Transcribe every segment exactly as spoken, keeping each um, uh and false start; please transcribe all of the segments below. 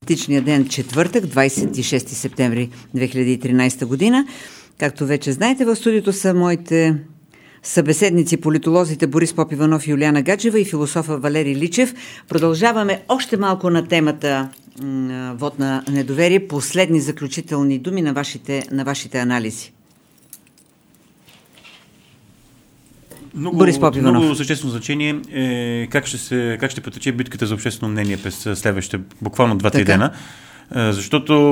Тичния ден четвъртък, двадесет и шести септември две хиляди и тринадесета година. Както вече знаете, в студиото са моите събеседници, политолозите Борис Попиванов и Юлиана Гаджева и философа Валери Личев. Продължаваме още малко на темата м- вот на недоверие. Последни заключителни думи на вашите, на вашите анализи. Много, много съществено значение е как ще, се, как ще потече битката за обществено мнение през следващите буквално два-три дена. Защото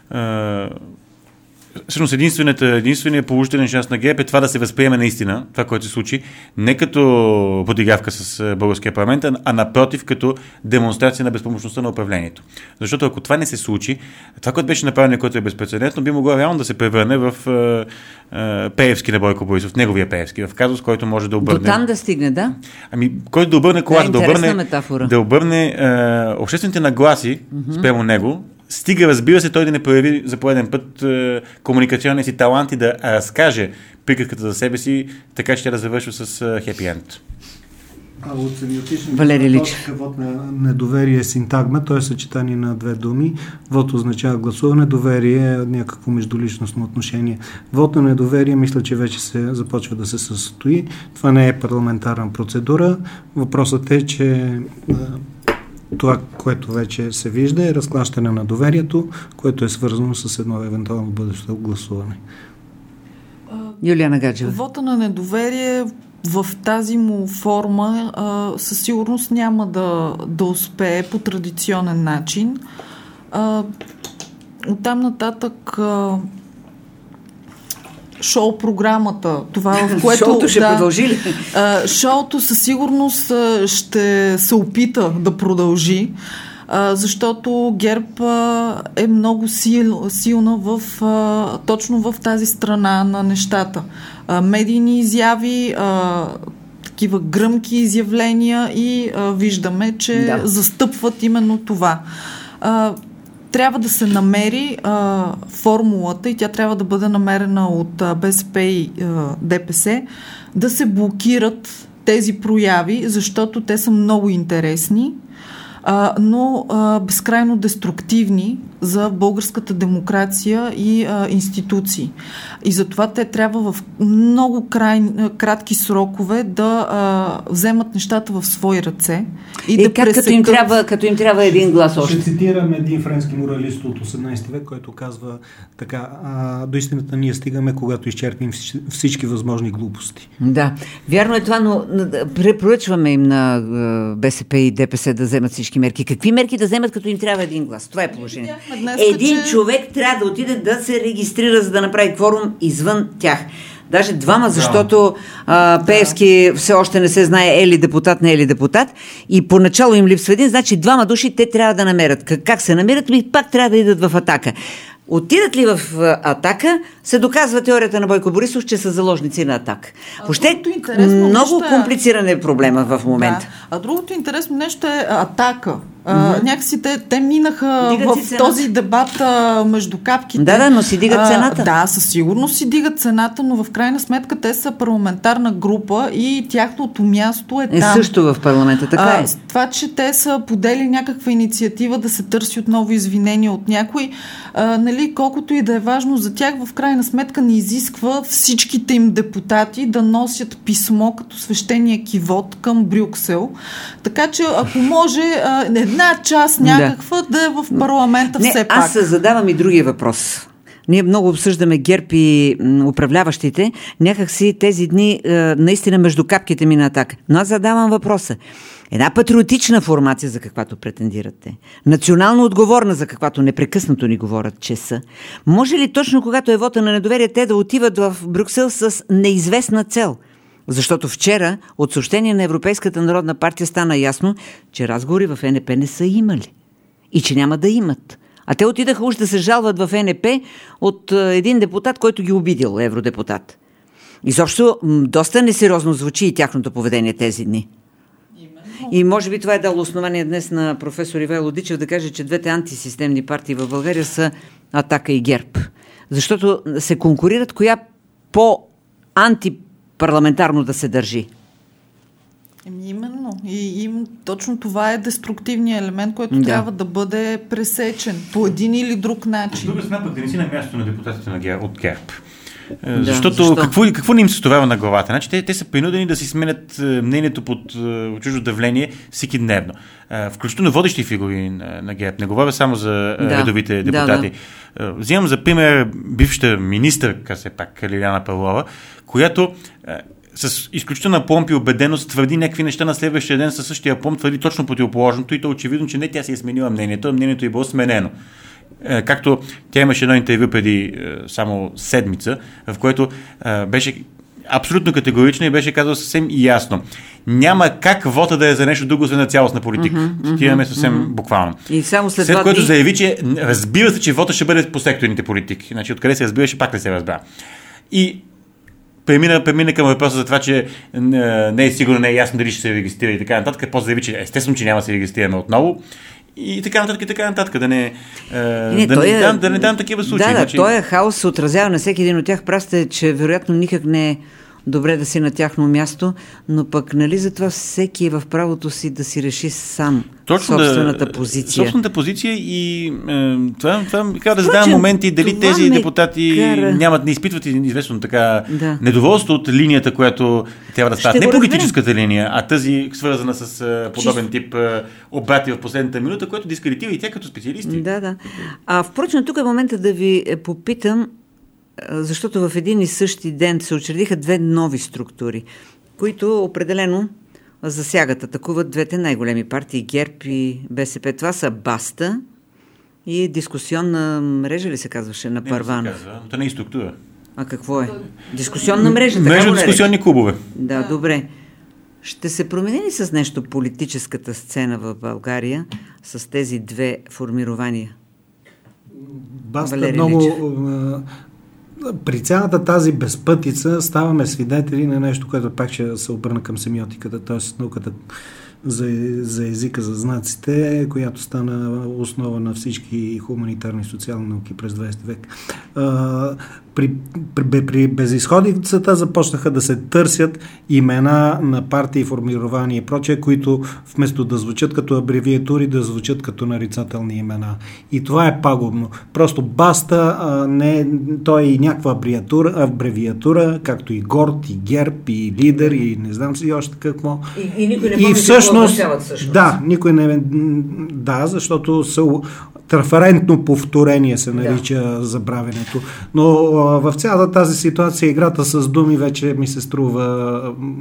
всъщност единственият положителен шанс на ГЕРБ е това да се възприеме наистина, това, което се случи, не като подигравка с българския парламент, а напротив, като демонстрация на безпомощността на управлението. Защото ако това не се случи, това, което беше направено, което е безпрецедентно, би могло реално да се превърне в е, е, Пеевски на Бойко Борисов, неговия Пеевски, в казус, който може да обърне... До там да стигне, да? Ами, който да обърне колата, да, да обърне, метафора. да обърне е, обществените нагласи mm-hmm. спрямо него. Стига, разбира се, той да не прояви за пореден път е, комуникационния си талант и да разкаже приказката за себе си, така че тя да завършва с хепи енд. А от семиотичната точка вот на недоверие е синтагма, т.е. съчетание на две думи. Вот означава гласуване, доверие е някакво междуличностно отношение. Вот на недоверие мисля, че вече се започва да се състои. Това не е парламентарна процедура. Въпросът е, че това, което вече се вижда, е разклащане на доверието, което е свързано с едно евентуално бъдещо гласуване. Юлиана Гаджева. Вота на недоверие в тази му форма а, със сигурност няма да, да успее по традиционен начин. А, оттам нататък а, шоу-програмата, това в което... Шоуто ще да, продължи ли? А, шоуто със сигурност а, ще се опита да продължи, а, защото ГЕРБ а, е много сил, силна в, а, точно в тази страна на нещата. А, медийни изяви, а, такива гръмки изявления и а, виждаме, че да. застъпват именно това. А, трябва да се намери а, формулата и тя трябва да бъде намерена от а, БСП и а, ДПС, да се блокират тези прояви, защото те са много интересни, а, но а, безкрайно деструктивни за българската демокрация и а, институции. И затова те трябва в много край, кратки срокове да а, вземат нещата в свои ръце и, и да как пресекат... като им трябва, като им трябва един глас още? Ще цитирам един френски моралист от осемнадесети век, който казва така, а, до истината ние стигаме, когато изчерпим всички възможни глупости. Да, вярно е това, но препоръчваме им на БСП и ДПС да вземат всички мерки. Какви мерки да вземат, като им трябва един глас? Това е положението. Днес, един че... човек трябва да отиде да се регистрира, за да направи кворум извън тях. Даже двама, защото а, Пеевски все още не се знае е ли депутат, не е ли депутат. И поначало им липсва един, значи двама души те трябва да намерят. Как, как се намират? Ми пак трябва да идат в Атака. Отидат ли в Атака, се доказва теорията на Бойко Борисов, че са заложници на Атака. Въобще много е... комплициран е проблема в момента. Да. А другото интересно нещо е Атака. Uh, някакси те, те минаха дигат в този дебат а, между капките. Да, да, но си дигат цената. А, да, със сигурност си дигат цената, но в крайна сметка те са парламентарна група и тяхното място е, е там. Е също в парламента, така а, е. Това, че те са подели някаква инициатива да се търси отново извинения от някой, а, нали, колкото и да е важно за тях, в крайна сметка не изисква всичките им депутати да носят писмо като свещения кивот към Брюксел. Така че, ако може, а, една част някаква да, да е в парламента не, все пак. Аз задавам и другия въпрос. Ние много обсъждаме ГЕРБ и управляващите. Някакси тези дни е, наистина между капките ми на Атака. Но аз задавам въпроса. Една патриотична формация, за каквато претендирате, национално отговорна, за каквато непрекъснато ни говорят, че са, може ли точно когато е вота на недоверие, те да отиват в Брюксел с неизвестна цел? Защото вчера от съобщение на Европейската народна партия стана ясно, че разговори в Е Н П не са имали и че няма да имат. А те отидаха уж да се жалват в Е Н П от един депутат, който ги обидил, евродепутат. Изобщо доста несериозно звучи и тяхното поведение тези дни. И може би това е дало основание днес на професор Ивайло Дичев да каже, че двете антисистемни партии в България са Атака и ГЕРБ. Защото се конкурират коя по-антипарламентарно да се държи. Еми именно. Точно. И им, точно това е деструктивният елемент, който да. трябва да бъде пресечен по един или друг начин. От друга страна, пък да не си на място на депутатите на Гер... от ГЕРБ. Да, защото защо? Какво, какво не им се стовява на главата? Значи, те, те са принудени да си сменят мнението под чуждо давление всеки дневно. Включително водещи фигури на, на ГЕРБ. Не говоря само за да. редовите депутати. Да, да. Взимам за пример бившата министърка, все пак, Лиляна Павлова, която с изключителна помп и убеденост твърди някакви неща на следващия ден със същия помп, твърди точно противоположното и то очевидно, че не тя си е сменила мнението, а мнението е било сменено. Както тя имаше едно интервю преди само седмица, в което беше абсолютно категорична и беше казала съвсем ясно. Няма как вота да е за нещо друго, освен на цялостна политика. Mm-hmm, Цитираме съвсем mm-hmm. буквално. И само след, след което дни... заяви, че разбира се, че вота ще бъде по секторните политики. Значи откъде се разбираше, пак не се разбра. И премина, премина към въпроса за това, че не е сигурно, не е ясно дали ще се регистрира и така нататък. После заяви, че естествено, че няма да се регистрираме отново. И така нататък, и така нататък, да не, не, да, не е, дам, да не дам такива случаи. Да, да, значи... този хаос се отразява на всеки един от тях. Прасте, че вероятно никак не е добре да си на тяхно място, но пък нали затова всеки е в правото си да си реши сам Точно собствената да, позиция. Собствената позиция и е, това, това ми казва да задавам моменти дали тези депутати кара... нямат, не изпитват известно така да. недоволство от линията, която трябва да става. Не политическата линия, а тази свързана с uh, подобен Чисто. тип uh, обрати в последната минута, което дискредитира и тя като специалисти. Да, да. А впрочем, тук е момента да ви попитам, защото в един и същи ден се учредиха две нови структури, които определено засягат, атакуват двете най-големи партии, ГЕРБ и БСП. Това са Баста и дискусионна мрежа ли се казваше на Първанов? Не, не се казва, но това не е структура. А какво е? Дискусионна мрежа, така мрежа дискусионни клубове. Да, да, добре. Ще се промени ли с нещо политическата сцена в България с тези две формирования? Баста много... При цялата тази безпътица ставаме свидетели на нещо, което пак ще се обърна към семиотиката, т.е. науката за, за езика, за знаците, която стана основа на всички хуманитарни и социални науки през двадесети век. При, при, при безизходицата започнаха да се търсят имена на партии, формирования и прочее, които вместо да звучат като абревиатури, да звучат като нарицателни имена. И това е пагубно. Просто Баста, а, не, той е и някаква абревиатура, абревиатура, както и Горд, и ГЕРБ, и Лидер, и не знам си още какво. И, и никой не може всъщност, да всъщност. Да, никой не... Да, защото са трафарентно повторение се нарича да. забравянето. Но а, в цялата тази ситуация играта с думи вече ми се струва...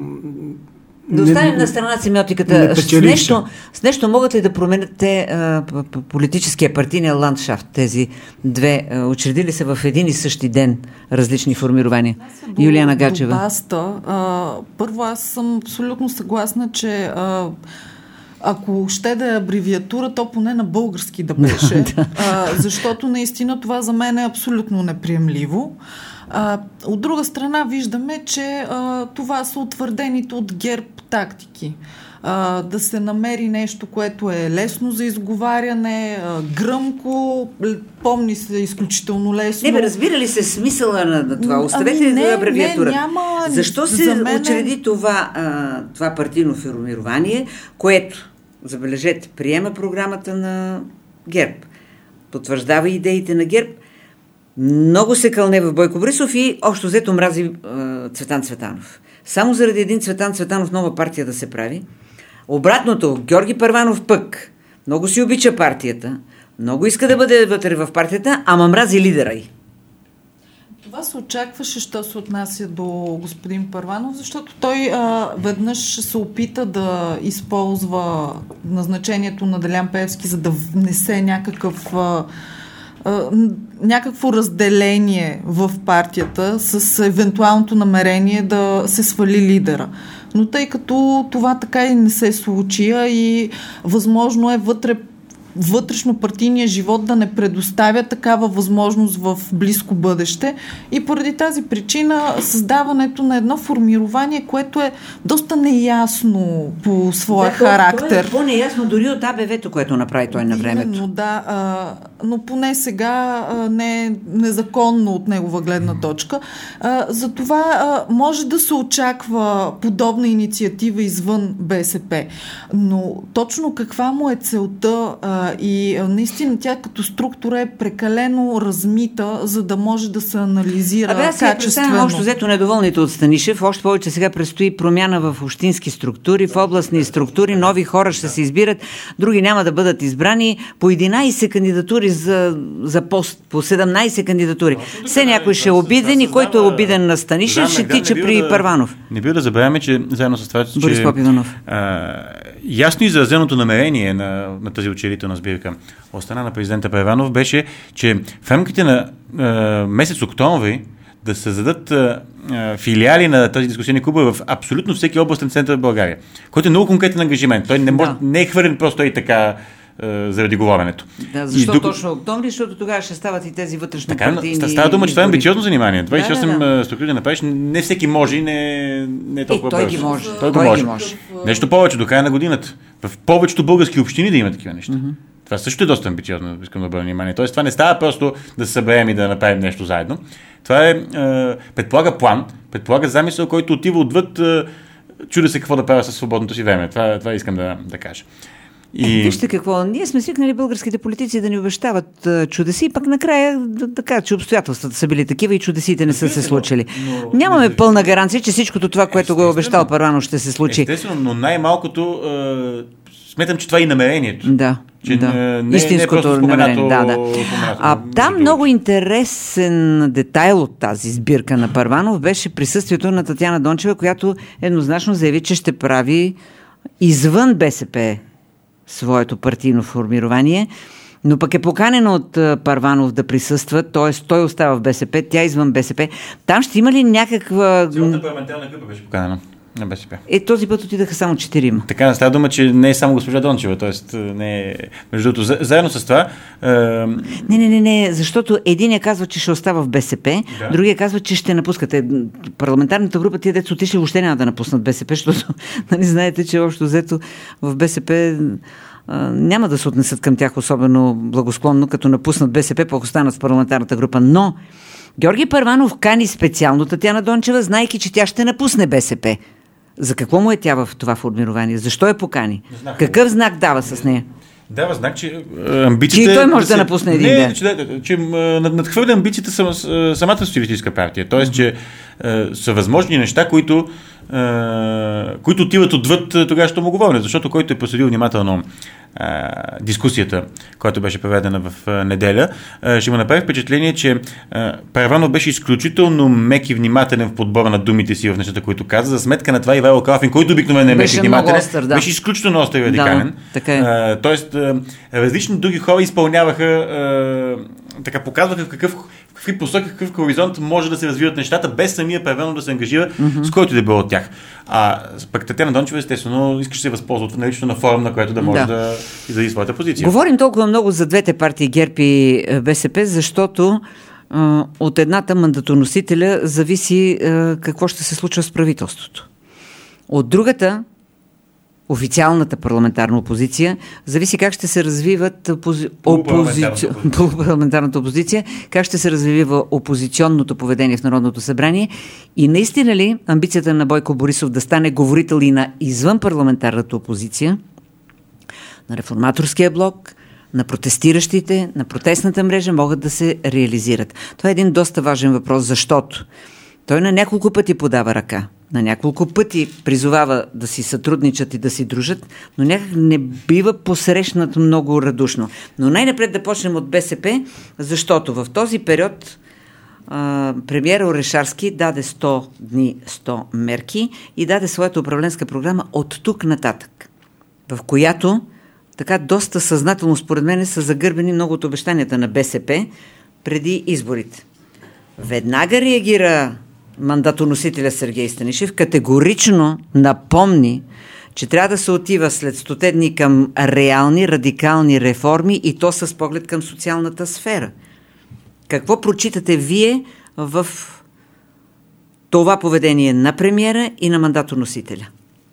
Да оставим на страна семиотиката. С нещо, с нещо могат ли да променят те а, политическия партийния ландшафт? Тези две а, учредили се в един и същи ден различни формирования. До, Юлиана Гачева. До Баста. А, първо, аз съм абсолютно съгласна, че а, ако ще да е абревиатура, то поне на български да беше. да. а, защото наистина това за мен е абсолютно неприемливо. А, от друга страна виждаме, че а, това са утвърдените от ГЕРБ тактики. А, да се намери нещо, което е лесно за изговаряне, а, гръмко, помни се изключително лесно. Не бе, разбира ли се смисъла на, на това? Оставете ами, абревиатура. Не, няма... Защо се мен... учреди това, а, това партийно формирование, което, забележете, приема програмата на ГЕРБ, потвърждава идеите на ГЕРБ, много се кълне в Бойко Борисов и общо взето мрази е, Цветан Цветанов. Само заради един Цветан Цветанов нова партия да се прави. Обратното, Георги Първанов пък много си обича партията, много иска да бъде вътре в партията, ама мрази лидера й. Това се очакваше, що се отнася до господин Първанов, защото той а, веднъж се опита да използва назначението на Делян Пеевски, за да внесе някакъв... А, някакво разделение в партията с евентуалното намерение да се свали лидера. Но тъй като това така и не се случи, и възможно е вътре вътрешно-партийния живот да не предоставя такава възможност в близко бъдеще и поради тази причина създаването на едно формирование, което е доста неясно по своя да, характер. То е по-неясно дори от АБВ-то, което направи той на времето. Именно, да, а, но поне сега а, не е незаконно от негова гледна точка. А, затова а, може да се очаква подобна инициатива извън БСП. Но точно каква му е целта а, и а, наистина тя като структура е прекалено размита, за да може да се анализира Абе, аз качествено. представям общо взето недоволните от Станишев. Още повече сега предстои промяна в общински структури, в областни структури. Нови хора ще се избират, други няма да бъдат избрани. По единайсет кандидатури за, за пост, по седемнайсет кандидатури. Все някой ще е обиден и който е обиден на Станишев ще тича при да, Първанов. Не бива да забравяме, че заедно с това, че Борис Попиванов. А, ясно изразеното намерение на, на тази учредителна сбирка от страна на президента Първанов беше, че в рамките на а, месец октомври да създадат а, а, филиали на тази дискусионни клубове в абсолютно всеки областен център в България, който е много конкретен ангажимент. Той не, може, да. не е хвърлен просто и така а, заради говоренето. Да, защо и, точно октомври? Защото тогава ще стават и тези вътрешно така, партийни... Става дума, че това е амбициозно занимание. двайсет и осем да, да, да. структури да направиш, не всеки може и не, не е толкова е, той бързо. ги може. Той, той може. ги може. Нещо повече, до края на годината. В повечето български общини да има такива неща. Mm-hmm. Това също е доста амбициозно, искам да обърна внимание. Тоест, това не става просто да се съберем и да направим нещо заедно. Това е, е предполага план, предполага замисъл, който отива отвъд, е, чудя се какво да правя със свободното си време. Това, това искам да, да кажа. И... Е, вижте какво, ние сме свикнали българските политици да ни обещават а, чудеси, пък накрая да, да кажат, че обстоятелствата са били такива и чудесите не са се случили. Но, Нямаме но, пълна гаранция, че всичкото това, което го е обещал Първанов, ще се случи. Естествено, но най-малкото е, смятам, че това е и намерението. Да. Че да. Не, истинското не е намерение. Да, да. А там другите. Много интересен детайл от тази сбирка на Първанов беше присъствието на Татяна Дончева, която еднозначно заяви, че ще прави извън БСП своето партийно формирование, но пък е поканена от Първанов да присъства, т.е. той остава в БСП, тя извън БСП. Там ще има ли някаква... Цялата парламентарна група беше поканена на БСП. Е, този път отидаха само четирима. Така, става дума, че не е само госпожа Дончева, т.е. не е... Между другото, за, заедно с това... Е... Не, не, не, не, защото единия казва, че ще остава в БСП, да. Другия казва, че ще напускате. Парламентарната група, тия деца отишли, въобще няма да напуснат БСП, защото нали, знаете, че общо взето в БСП а, няма да се отнесат към тях особено благосклонно, като напуснат БСП, пък останат в парламентарната група. Но Георги Първанов кани специално Татяна Дончева, знайки, че тя ще напусне БСП. За какво му е тя в това формирование? Защо я покани? Какъв знак дава с нея? Дава знак, че амбициите... Че той може да, да се... напусне един не, ден. Че, че, че надхвърля амбициите сам, самата социалистическа партия. Тоест, че е, са възможни неща, които, е, които отиват отвъд тогавашното му говорене. Защото който е проследил внимателно е, дискусията, която беше проведена в е, неделя, е, ще му направи впечатление, че е, Първанов беше изключително мек и внимателен в подбора на думите си в нещата, които каза. За сметка на това Ивайло Калфин, който обикновено е мек и внимателен, остър, да. Беше изключително остър и радикален. Да, така е. е, тоест, е, различни други хора изпълняваха, е, така показваха в какъв в какви посоки, какъв хоризонт може да се развиват нещата, без самия Първанов да се ангажира mm-hmm. с който да било от тях. А пък Татяна Дончева, естествено, искаш да се възползва от наличието на форум, на която да може да, да изрази своята позиция. Говорим толкова много за двете партии, ГЕРБ и БСП, защото а, от едната мандатоносителя зависи а, какво ще се случва с правителството. От другата, официалната парламентарна опозиция, зависи как ще се развиват опози... опози... парламентарната опозиция, как ще се развива опозиционното поведение в Народното събрание и наистина ли амбицията на Бойко Борисов да стане говорител и на извън парламентарната опозиция, на реформаторския блок, на протестиращите, на протестната мрежа могат да се реализират. Това е един доста важен въпрос, защото той на няколко пъти подава ръка. На няколко пъти призовава да си сътрудничат и да си дружат, но някак не бива посрещнат много радушно. Но най-напред да почнем от БСП, защото в този период а, премиера Орешарски даде сто дни, сто мерки и даде своята управленска програма от тук нататък, в която така доста съзнателно според мен са загърбени много от обещанията на БСП преди изборите. Веднага реагира мандатоносителя Сергей Станишев, категорично напомни, че трябва да се отива след стоте дни към реални, радикални реформи и то с поглед към социалната сфера. Какво прочитате вие в това поведение на премиера и на мандатоносителя?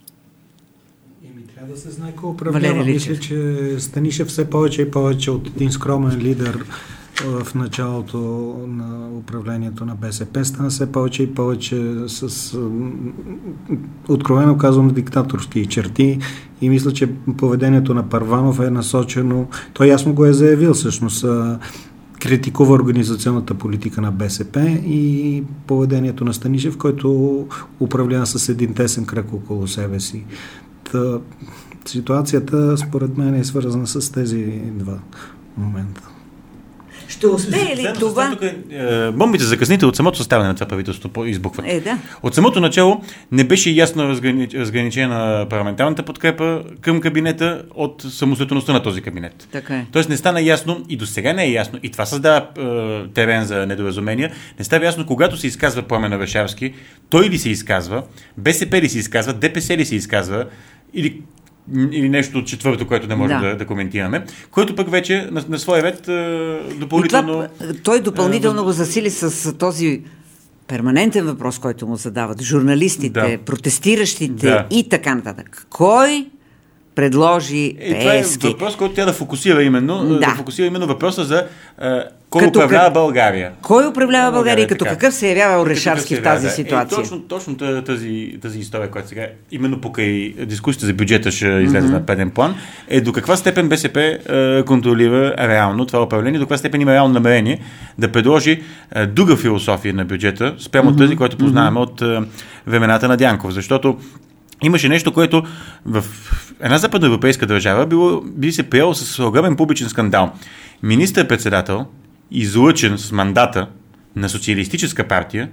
Еми, трябва да се знае кой управлява. Мисля, че Станишев все повече и повече от един скромен лидер в началото на управлението на БСП стана все повече и повече с, откровено казвам, диктаторски черти и мисля, че поведението на Първанов е насочено, той ясно го е заявил всъщност, критикува организационната политика на БСП и поведението на Станишев, който управлява с един тесен кръг около себе си. Та, ситуацията според мен е свързана с тези два момента. Ще успее ли това? Тук, е, бомбите за късните от самото съставяне на това правителство избухват. Е, да. От самото начало не беше ясно разгранич, разграничена парламентарната подкрепа към кабинета от самостоятелността на този кабинет. Така е. Тоест не стана ясно и до сега не е ясно и това създава е, терен за недоразумения. Не става ясно, когато се изказва Пламен Орешарски, той ли се изказва, БСП ли се изказва, ДПС ли се изказва или или нещо четвърто, което не можем да, да, да коментираме, което пък вече на, на своя ред допълнително... Това, той допълнително е, го засили с този перманентен въпрос, който му задават журналистите, да. протестиращите да. и така нататък. Кой предложи е, това е въпрос, който тя да фокусира именно, да. да фокусира именно въпроса за а, кой като управлява как... България. Кой управлява България и като така. Какъв се явява Орешарски в тази да. ситуация? Е, точно, точно тази, тази история, която сега именно покрай дискусията за бюджета ще излезе mm-hmm. на преден план, е до каква степен БСП е, контролира реално това управление, до каква степен има реално намерение да предложи е, друга философия на бюджета спрямо mm-hmm. тази, която познаваме mm-hmm. от е, времената на Дянков. Защото имаше нещо, което в една западноевропейска държава било, би се приело с огромен публичен скандал. Министър-председател, излъчен с мандата на социалистическа партия,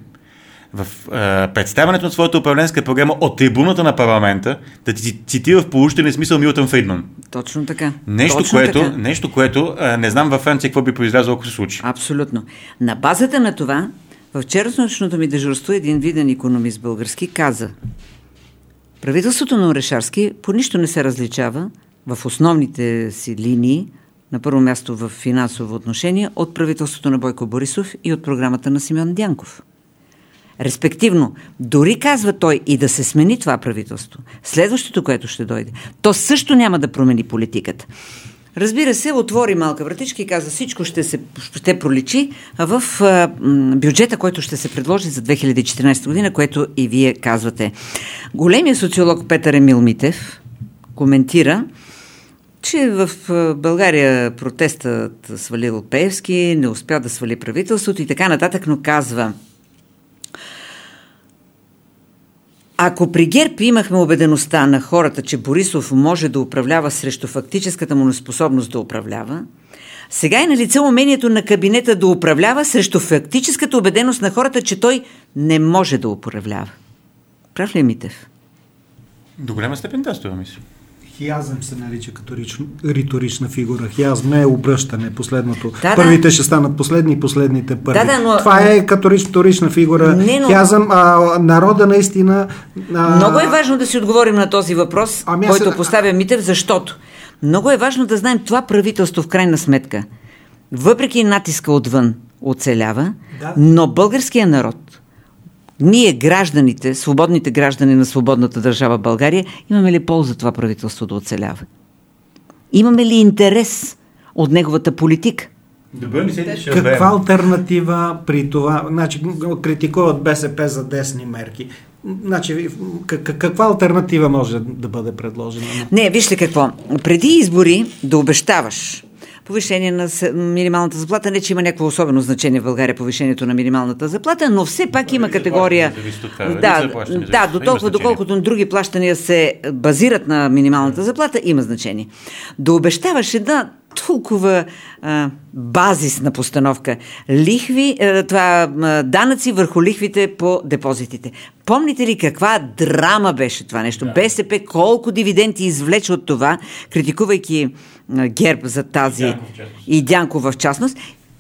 в е, представянето на своята управленска програма от трибуната на парламента да ти цитира в поучителен смисъл Милтън Фридман. Точно така. Нещо, Точно което, така. нещо което е, не знам във Франция какво би произлязло, ако се случи. Абсолютно. На базата на това, в вчерашното ми дежурство един виден икономист български каза: правителството на Орешарски по нищо не се различава в основните си линии, на първо място в финансово отношение, от правителството на Бойко Борисов и от програмата на Симеон Дянков. Респективно, дори казва той и да се смени това правителство, следващото, което ще дойде, то също няма да промени политиката. Разбира се, отвори малка вратичка и каза, всичко ще се ще проличи в а, бюджета, който ще се предложи за две хиляди и четиринадесета година, което и вие казвате. Големият социолог Петър Емил Митев коментира, че в България протестът свалил Пеевски, не успя да свали правителството и така нататък, но казва: ако при ГЕРБ имахме убедеността на хората, че Борисов може да управлява срещу фактическата му неспособност да управлява, сега е на лице умението на кабинета да управлява срещу фактическата убеденост на хората, че той не може да управлява. Прав ли е Митев? До голяма степен да, това мисля. Хиазъм се нарича като риторична фигура. Хиазъм е обръщане, последното. Да, Първите да. ще станат последни, последните първи. Да, да, но... Това е като риторична фигура. Не, но... Хиазъм, а, народа наистина... А... Много е важно да си отговорим на този въпрос, ами който се... поставя Митев, защото много е важно да знаем това правителство в крайна сметка, въпреки натиска отвън, оцелява, да. Но българският народ, ние гражданите, свободните граждани на свободната държава България, имаме ли полза това правителство да оцелява? Имаме ли интерес от неговата политика? Добре ли се Каква алтернатива при това? Значи, критикуват БСП за десни мерки. Значи, каква алтернатива може да бъде предложена? Не, вижте какво. Преди избори да обещаваш повишение на минималната заплата, не че има някакво особено значение в България повишението на минималната заплата, но все пак има категория... Да, да, до толкова, доколкото на други плащания се базират на минималната заплата, има значение. Да обещаваш една толкова а, базисна постановка. Лихви, а, това а, данъци върху лихвите по депозитите. Помните ли каква драма беше това нещо? Да. БСП колко дивиденти извлече от това, критикувайки а, ГЕРБ за тази и Дянков в частност.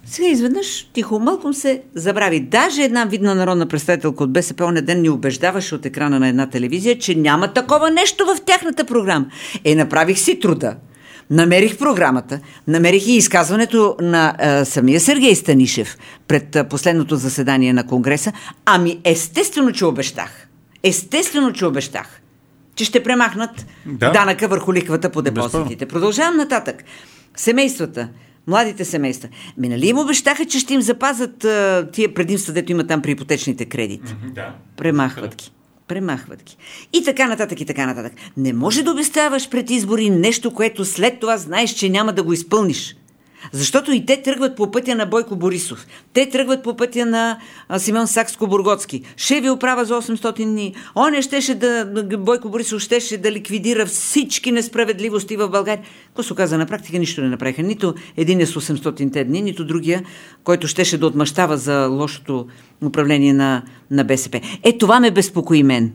Сега изведнъж тихомълком се забрави. Даже една видна народна представителка от БСП онен ден ни убеждаваше от екрана на една телевизия, че няма такова нещо в тяхната програма. Е, направих си труда. Намерих програмата, намерих и изказването на а, самия Сергей Станишев пред а, последното заседание на Конгреса. Ами естествено, че обещах. Естествено, че обещах, че ще премахнат да. данъка върху лихвата по депозитите. Продължавам нататък. Семействата, младите семейства. Минали им обещаха, че ще им запазят а, тия предимства, дето има там при ипотечните кредити. Да. Премахват ги. Премахват ги. И така нататък, и така нататък. Не може да обещаваш пред избори нещо, което след това знаеш, че няма да го изпълниш. Защото и те тръгват по пътя на Бойко Борисов. Те тръгват по пътя на а, Симеон Сакскобургготски. Ще ви оправя за осемстотин дни. Он щеше да, Бойко Борисов щеше да ликвидира всички несправедливости в България. Какво се оказа? На практика нищо не направиха. Нито един е с осемстотинте дни, нито другия, който щеше да отмъщава за лошото управление на, на БСП. Е, това ме безпокои мен.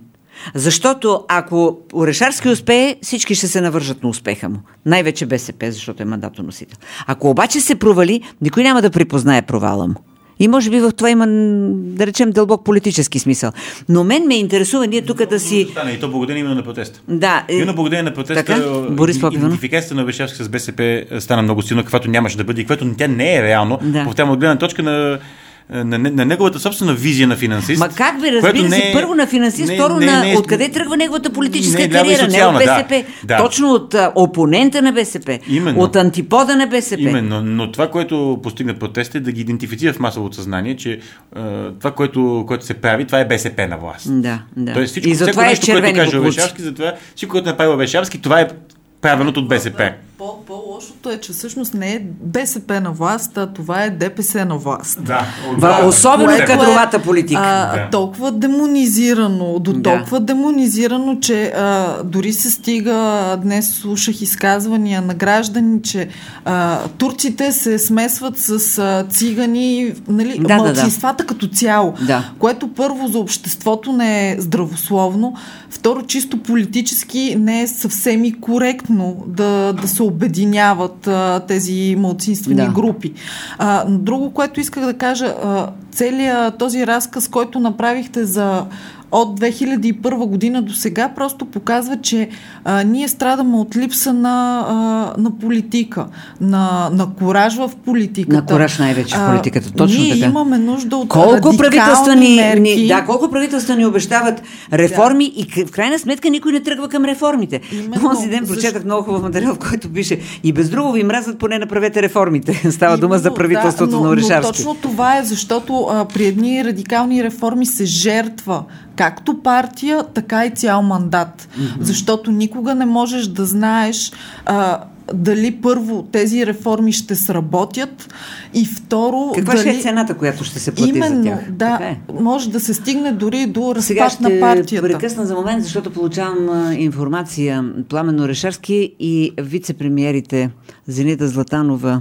Защото ако Орешарски успее, всички ще се навържат на успеха му. Най-вече БСП, защото е мандатоносител. Ако обаче се провали, никой няма да припознае провала му. И може би в това има, да речем, дълбок политически смисъл. Но мен ме интересува ние тук да си... И то благодарение именно на протеста. Да. Именно благодарение на протеста идентификацията на Орешарски с БСП стана много силна, каквато нямаше да бъде и която тя не е реално. Да. Повтарям, от гледна точка на На, на, на неговата собствена визия на финансист. Ма как бе, разбира се, е, първо на финансист, не, второ не, на не, откъде тръгва неговата политическа не, кариера, не от БСП, да, точно да. от а, опонента на БСП, Именно. От антипода на БСП. Именно, но това, което постигна протест е да ги идентифицира в масовото съзнание, че а, това, което, което се прави, това е БСП на власт. Да, да. Тоест, всичко, и затова е червени което каже Орешарски, затова всичко, което направи Орешарски, това е правилното от БСП. По, по-лошото е, че всъщност не е БСП на власт, а това е ДПС на власт. Да, да. Особено е кадровата политика. А, да. Толкова демонизирано, до толкова да. демонизирано, че а, дори се стига, днес слушах изказвания на граждани, че а, турците се смесват с а, цигани, нали, да, малцинствата да, да. като цяло, да. което първо за обществото не е здравословно, второ чисто политически не е съвсем и коректно да, да се обединяват а, тези малцинствени да. групи. А, друго, което исках да кажа, а, целият този разказ, който направихте за от две хиляди и първа година до сега, просто показва, че а, ние страдаме от липса на, а, на политика, на, на кураж в политиката. На кураж най-вече в политиката, точно ние така. Ние имаме нужда от колко правителства ни, мерки. Ни, да, колко правителства ни обещават реформи да. И в крайна сметка никой не тръгва към реформите. Този ден прочетах защо... много хубав материал, в който пише и без друго ви мразят, поне направете реформите. Става Именно, дума за правителството да, но, на Орешарски. Но точно това е, защото а, при едни радикални реформи се жертва както партия, така и цял мандат. Mm-hmm. Защото никога не можеш да знаеш а, дали първо тези реформи ще сработят и второ... Каква дали... ще е цената, която ще се плати Именно, за тях? Да, е. Може да се стигне дори до разпад Сега на партията. Сега ще прекъсна за момент, защото получавам а, информация. Пламен Орешарски и вице-премиерите Зенита Златанова,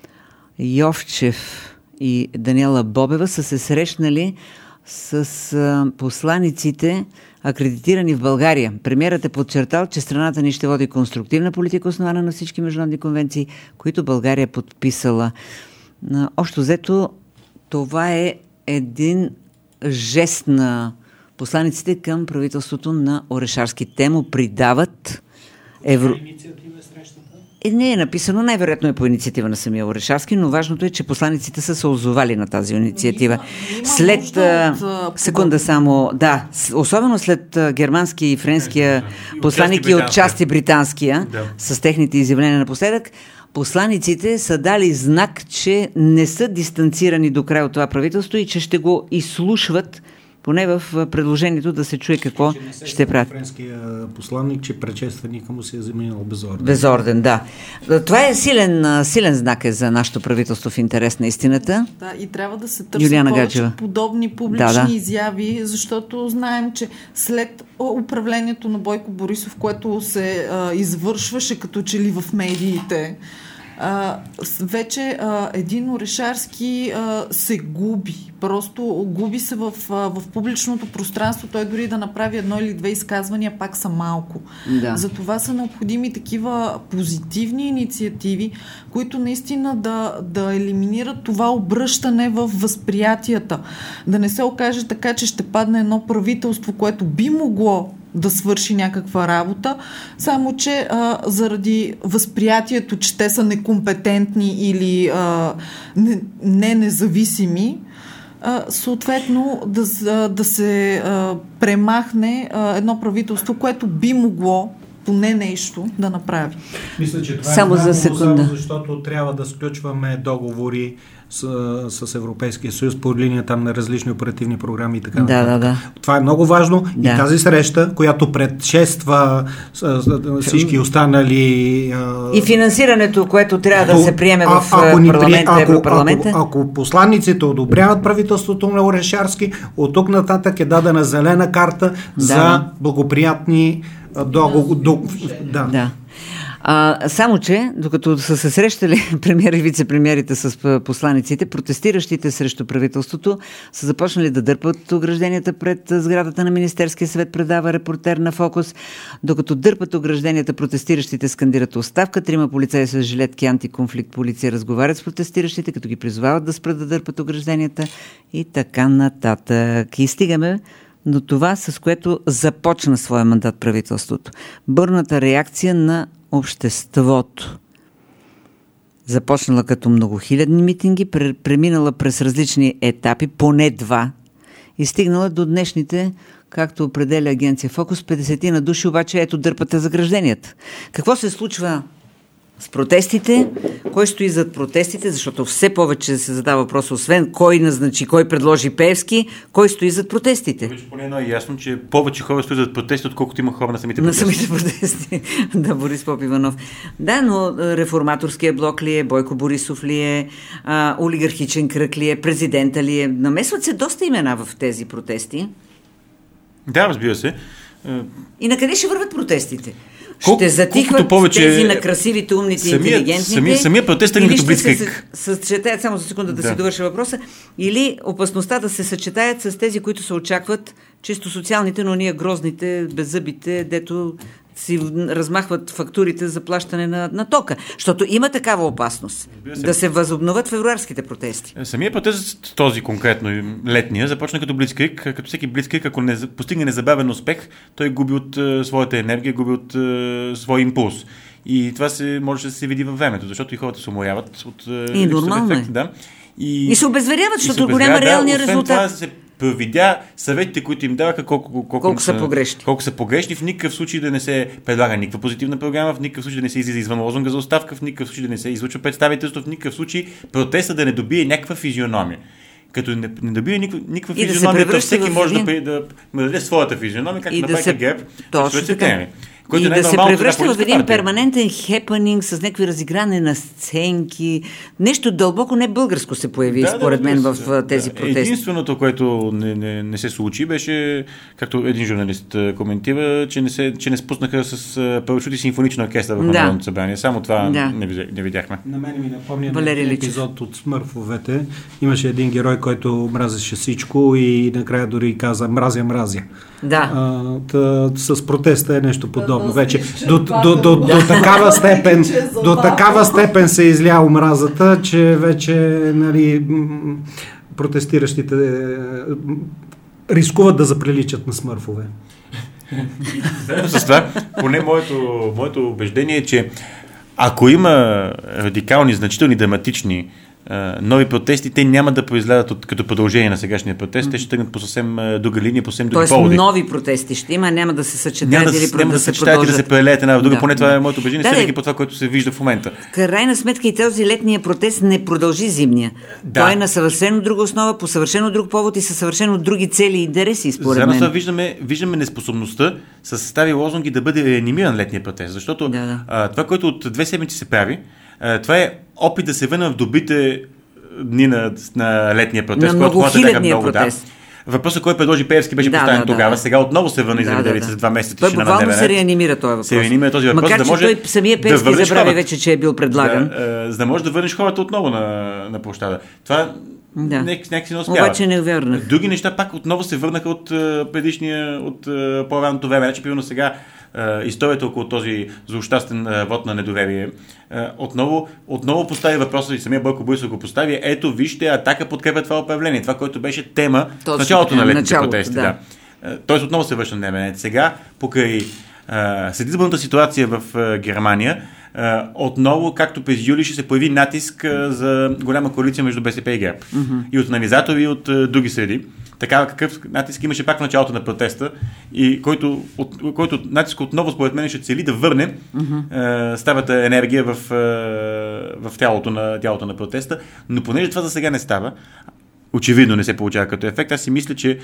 Йовчев и Даниела Бобева са се срещнали с а, посланиците, акредитирани в България. Премиерът е подчертал, че страната ни ще води конструктивна политика, основана на всички международни конвенции, които България е подписала. А, общо взето, това е един жест на посланиците към правителството на Орешарски. Те му придават евро... Е, не е написано, най-вероятно е по инициатива на самия Орешарски, но важното е, че посланиците са се озовали на тази инициатива. Има, има след от, секунда само, да, особено след германския и френския и посланик и от части британския, да. С техните изявления напоследък, посланиците са дали знак, че не са дистанцирани до край от това правителство и че ще го изслушват, поне в предложението да се чуе какво ще, ще правят. Френския посланник, че предшественика му се е заменил безорден. Безорден, да. Това е силен, силен знак е за нашето правителство в интерес на истината. Да, и трябва да се търсят Юлиана повече Гаджева. Подобни публични да, да. изяви, защото знаем, че след управлението на Бойко Борисов, което се а, извършваше като че ли в медиите, А, вече а, един Орешарски а, се губи. Просто губи се в, а, в публичното пространство. Той дори да направи едно или две изказвания, пак са малко. Да. Затова са необходими такива позитивни инициативи, които наистина да, да елиминират това обръщане в възприятията. Да не се окаже така, че ще падне едно правителство, което би могло да свърши някаква работа, само че а, заради възприятието, че те са некомпетентни или а, не, не независими, а, съответно да, да се а, премахне а, едно правителство, което би могло поне нещо да направи. Мисля, че това само е за секунда. Само защото трябва да сключваме договори с, с Европейския съюз по линия там на различни оперативни програми и така да, нататък. Да, да. Това е много важно да. И тази среща, която предшества всички останали... И финансирането, което трябва то, да се приеме а, в парламента, ако, Европарламента. Ако, ако, ако посланниците одобряват правителството на Орешарски, от тук нататък е дадена зелена карта да. За благоприятни договори. До, да. да. А, само, че, докато са се срещали премиери и вице-премиерите с посланиците, протестиращите срещу правителството са започнали да дърпат огражденията пред сградата на Министерския съвет, предава репортер на Фокус. Докато дърпат огражденията, протестиращите скандират оставка. Трима полицаи с жилетки антиконфликт полиция разговарят с протестиращите, като ги призовават да спрат да дърпат огражденията и така нататък. И стигаме до това, с което започна своя мандат правителството. Бърната реакция на обществото. Започнала като многохилядни митинги, преминала през различни етапи, поне два, и стигнала до днешните, както определя агенция Фокус, петдесет на души, обаче ето дърпате загражденията. Какво се случва с протестите? Кой стои зад протестите? Защото все повече се задава въпрос, освен кой назначи, кой предложи Пеевски, кой стои зад протестите? Вече поне едно е ясно, че повече хора стоят зад протести, отколкото има хора на самите протести. На самите протести. Да, Борис Попиванов. Да, но реформаторския блок ли е, Бойко Борисов ли е, а, олигархичен кръг ли е, президента ли е? Намесват се доста имена в тези протести. Да, разбира се. И на къде ще върват протестите? Колко, ще затихват повече тези на красивите, умните, самият, интелигентните. Самия, самия протест е като блицкриг. Съчетаят, само за секунда да, да си довърша въпроса, или опасността да се съчетаят с тези, които се очакват чисто социалните, но ние грозните, беззъбите, дето си размахват фактурите за плащане на, на тока. Защото има такава опасност да се възобновят февруарските протести. Самия протест, този конкретно летния, започна като блицкриг. Като всеки блицкриг, ако не постигне незабавен успех, той губи от uh, своята енергия, губи от uh, своя импулс. И това се, може да се види във времето, защото и хората се уморяват от uh, и нормално ефект, е. Да. И, и се обезверяват, защото се голяма да, реалния освен резултат. Това се провидя съветите, които им даваха, колко, колко, колко са, са погрешни. Колко са погрешни, в никакъв случай да не се предлага никаква позитивна програма, в никакъв случай да не се излиза извън лозунга за оставка, в никакъв случай да не се излучва представителство, в никакъв случай протеста да не добие някаква физиономия. Като не, не добие никаква, никаква физиономия, да всеки може да, да, да даде своята физиономия, както направиха се... ГЕРБ. Точно така. Който и да се превръща в един партия. перманентен хепанинг с някакви разигране на сценки. Нещо дълбоко не българско се появи, да, според да, мен, в да, тези да. протести. Единственото, което не, не, не се случи, беше, както един журналист коментира, че не, се, че не спуснаха с парашути симфонична оркестра в да. Народното събрание. Само това да. не, не видяхме. На мен ми напомня един епизод от Смърфовете. Имаше един герой, който мразеше всичко и накрая дори каза мразя, мразя. Да. А, тъ, с протеста е нещо подобно. Вече до, до, до, до, до такава степен до такава степен се изля омразата, че вече нали, протестиращите рискуват да заприличат на смърфове. С това, поне моето, моето убеждение е, че ако има радикални, значителни, драматични Uh, нови протести, те няма да произлязат от, като продължение на сегашния протест, mm-hmm. те ще тръгнат по съвсем uh, друга линия, по съвсем други поводи. Тоест нови протести ще има, няма да се съчетаят да, или няма да, да се съчетаят и да се прелеят една в друга, да, поне да. Това е моето убеждение, да, съдейки да. по това, което се вижда в момента. Крайна сметка и този летния протест не продължи зимния. Да. Той е на съвършено друга основа, по съвършено друг повод и със съвършено други цели и интереси, според Заедно мен. това виждаме, виждаме неспособността с стари лозунги да бъде реанимиран летния протест, защото да, да. А, това, което от две седмици се прави, а, това е опит да се върне в добрите дни на, на летния протест, на многохилядния протест. Въпросът, който предложи Пеевски, беше да, поставен да, тогава. Да. Сега отново се върна и земеделието да, да. след два месеца. Той буквално се реанимира този въпрос. Се реанимира този въпрос. Макар, да може че той самия Пеевски да забрави хората. вече, че е бил предлаган. Да, за да можеш да върнеш хората отново на, на площада. Това да. някак си не успява. Обаче не вярнах. Други неща пак отново се върнаха от предишния, от по-ранното време. Значи, примерно сега историята около този злощастен вод на недоверие отново, отново постави въпроса и самия Бойко Борисов го постави. Ето, вижте, Атака подкрепя това управление. Това, което беше тема в началото на летните протести. Да. Да. Тоест отново се върши на дневен ред. Сега, покрай след изборната ситуация в Германия, отново, както през юли, ще се появи натиск за голяма коалиция между БСП и ГЕРБ. Mm-hmm. И от анализатори, и от други среди. Така какъв натиск имаше пак в началото на протеста, и който, от, който натиск отново, според мен, ще цели да върне mm-hmm. е, старата енергия в, е, в тялото на, тялото на протеста. Но понеже това за сега не става, очевидно не се получава като ефект, аз си мисля, че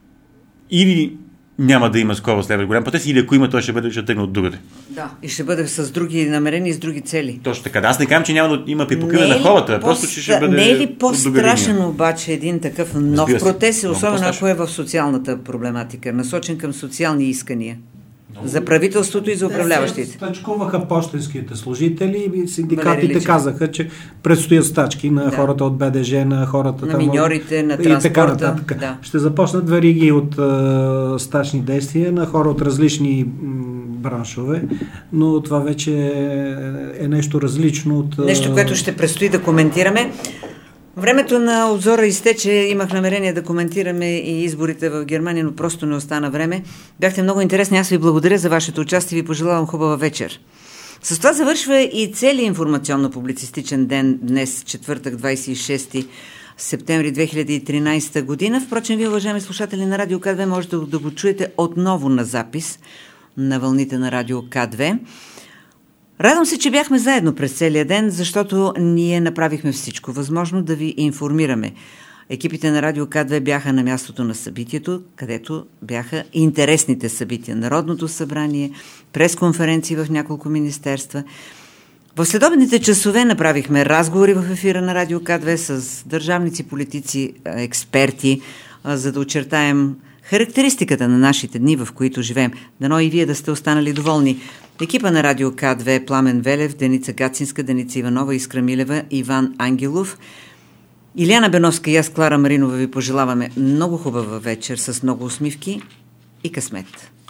или няма да има скоро следващ голям протест, или ако има, той ще бъде ще тръгне от другаде. Да, и ще бъде с други намерения и с други цели. Точно така. Да, аз не казвам, че няма да има припокриване на хората, по- просто че ще бъде. Не е ли по-страшен обаче един такъв нов протест, особено ако е в социалната проблематика, насочен към социални искания? No. За правителството и за управляващите. Те стачкуваха пощенските служители и синдикатите казаха, че предстоят стачки на да. хората от БДЖ, на хората на там, миньорите, на транспорта. Да. Ще започнат вериги от а, стачни действия на хора от различни м, браншове, но това вече е, е нещо различно от... Нещо, което ще предстои да коментираме. Времето на обзора изтече, имах намерение да коментираме и изборите в Германия, но просто не остана време. Бяхте много интересни, аз ви благодаря за вашето участие и ви пожелавам хубава вечер. С това завършва и целият информационно-публицистичен ден днес, четвъртък, двадесет и шести септември две хиляди и тринадесета година. Впрочем, вие, уважаеми слушатели на Радио К две, можете да го чуете отново на запис на вълните на Радио К две. Радвам се, че бяхме заедно през целия ден, защото ние направихме всичко възможно да ви информираме. Екипите на Радио К две бяха на мястото на събитието, където бяха интересните събития. Народното събрание, пресконференции в няколко министерства. В следобедните часове направихме разговори в ефира на Радио К две с държавници, политици, експерти, за да очертаем характеристиката на нашите дни, в които живеем. Дано и вие да сте останали доволни. Екипа на Радио К две, Пламен Велев, Деница Гацинска, Деница Иванова, Искра Милева, Иван Ангелов, Илияна Беновска и аз, Клара Маринова, ви пожелаваме много хубава вечер с много усмивки и късмет.